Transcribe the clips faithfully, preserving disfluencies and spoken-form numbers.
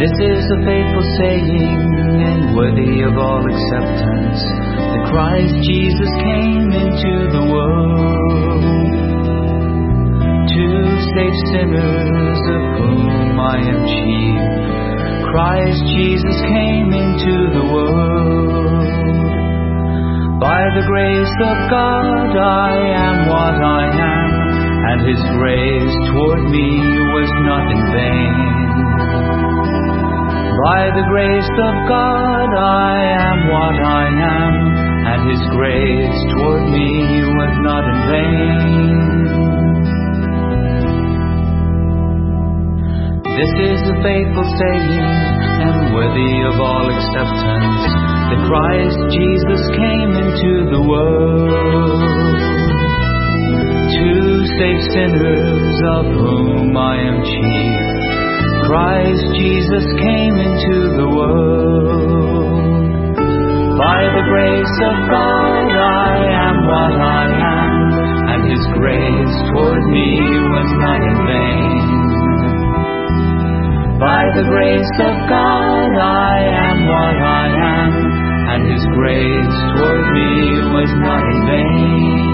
This is a faithful saying and worthy of all acceptance, that Christ Jesus came into the world to save sinners, of whom I am chief. Christ Jesus came into the world. By the grace of God I am what I am, and His grace toward me was not in vain. By the grace of God I am what I am, and His grace toward me was not in vain. This is a faithful saying and worthy of all acceptance, that Christ Jesus came into the world to save sinners, of whom I am chief. Christ Jesus came into the world. By the grace of God I am what I am, and His grace toward me was not in vain. By the grace of God I am what I am, and His grace toward me was not in vain.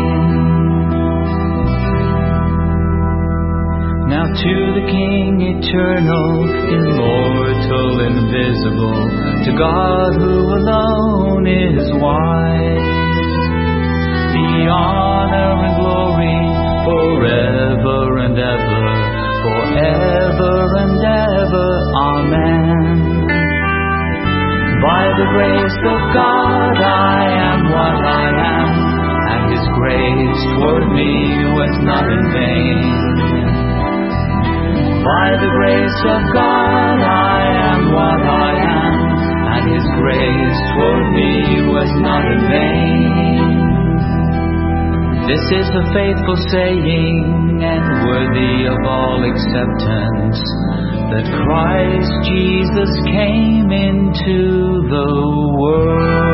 Now to the King eternal, immortal, invisible, to God who alone is wise, be honor and glory forever and ever, forever and ever. Amen. By the grace of God I am what I am, and His grace toward me was not in vain. By the grace of God I am what I am, and His grace toward me was not in vain. This is a faithful saying and worthy of all acceptance, that Christ Jesus came into the world.